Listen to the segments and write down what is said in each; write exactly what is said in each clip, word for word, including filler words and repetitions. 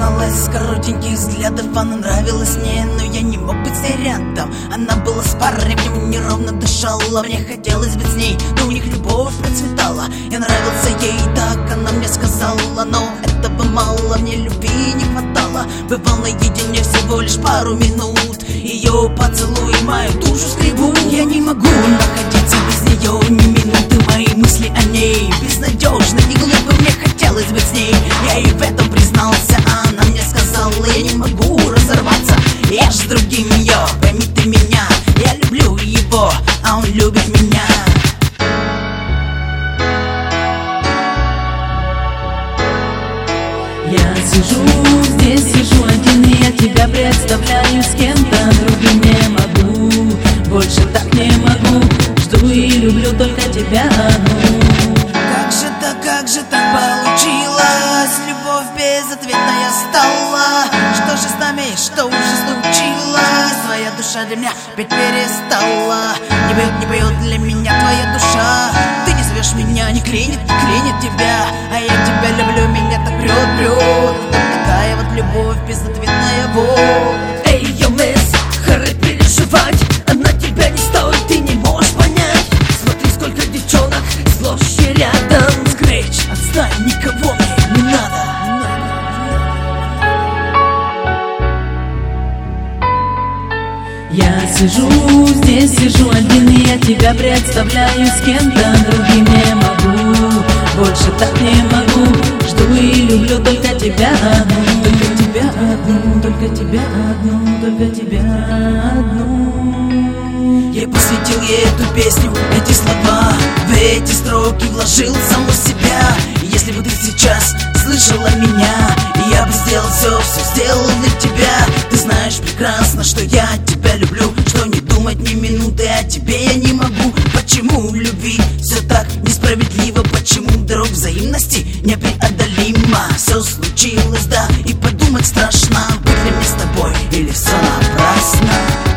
начиналось с коротеньких взглядов. Она нравилась мне, но я не мог быть с ней рядом. Она была с парнем, неровно дышала. Мне хотелось быть с ней, но у них любовь процветала. Я нравился ей, так она мне сказала, но этого мало, мне любви не хватало. Бывал наедине всего лишь пару минут, ее поцелуй мою душу скребут. Я не могу находиться без нее ни минуты. Мои мысли о ней безнадежны и глупы. Мне хотелось быть с ней, я ей в этом признался. Она мне сказала, я не могу разорваться. Я ж с другим ее, пойми ты меня. Я люблю его, а он любит меня. Я сижу, здесь сижу один, и я тебя представляю с кем-то другим. Не могу, больше так не могу. Жду и люблю только тебя одну. Как же так, как же так получилось? Любовь безответная стала. Что же с нами, что уже случилось? Твоя душа для меня петь перестала. Не поет, не поет для меня твоя душа. Ты не зовешь меня, не клинит, не клинит тебя. А я тебя люблю, меня так прет, прет. Вот такая вот любовь безответная, вот. Эй, йо, мисс, хватит переживать. Она тебя не стоит, ты не можешь понять. Смотри, сколько девчонок сплошь и рядом. Скрэч, отстань, никого мне не надо. Я сижу, здесь сижу один, и я тебя представляю с кем-то другим. Не могу, больше так не могу. Жду и люблю только тебя одну. Только тебя одну, только тебя одну, только тебя одну. Я посвятил ей эту песню, эти слова, в эти строки вложил саму себя. И если бы ты сейчас слышала меня, я бы сделал все, все сделал для тебя. Ты знаешь прекрасно, что я тебя люблю, что не думать ни минуты о тебе я не могу. Почему в любви все так несправедливо? Почему дорог взаимности непреодолима? Все случилось, да, и подумать страшно. Быть ли мне с тобой или все напрасно?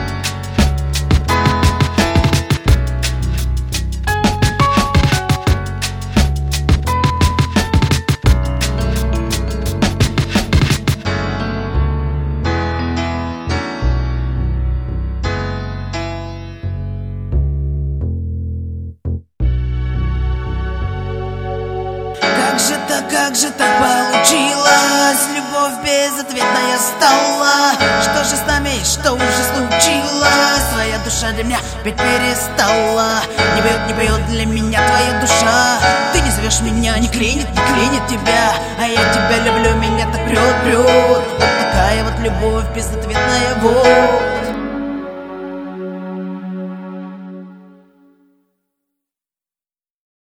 Как же так, как же так получилось? Любовь безответная стала. Что же с нами, что уже случилось? Твоя душа для меня петь перестала. Не поет, не поет для меня твоя душа. Ты не зовешь меня, не клинит, не клинит тебя. А я тебя люблю, меня так прет, прет. Вот такая вот любовь безответная, вот.